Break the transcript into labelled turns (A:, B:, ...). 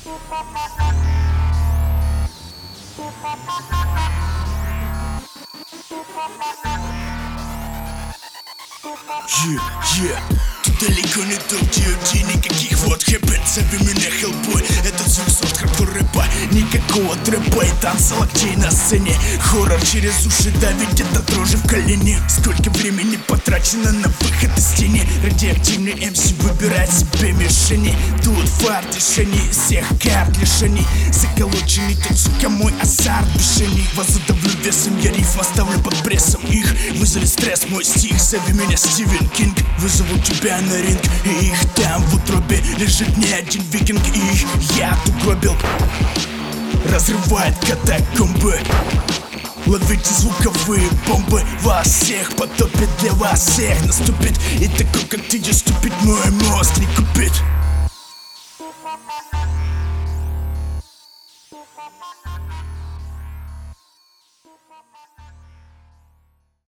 A: Тут далеко не то, где никаких вот хэппен. Зови меня Хеллбой, это звук сорт хардкор рэпа. Никакого трэпа и танца локтей на сцене. Хоррор через уши давит, это дрожи в колени. Сколько времени потрачено на выход из тени. Радиоактивный МС выбирает себе мишени. Тут фарт лишений, всех карт лишений. Заколоченный тут, сука, мой азарт бешений. Вас задавлю весом, я рифм оставлю под прессом их. Вызови стресс, мой стих, зови меня Стивен Кинг. Вызову тебя на ринг, и их там в утробе лежит не один викинг, и их я угробил. Разрывает катакомбы. Ловите звуковые бомбы, вас всех потопит, для вас всех наступит. И такой, как ты, не ступит, мой мозг не купит.
B: Thank you.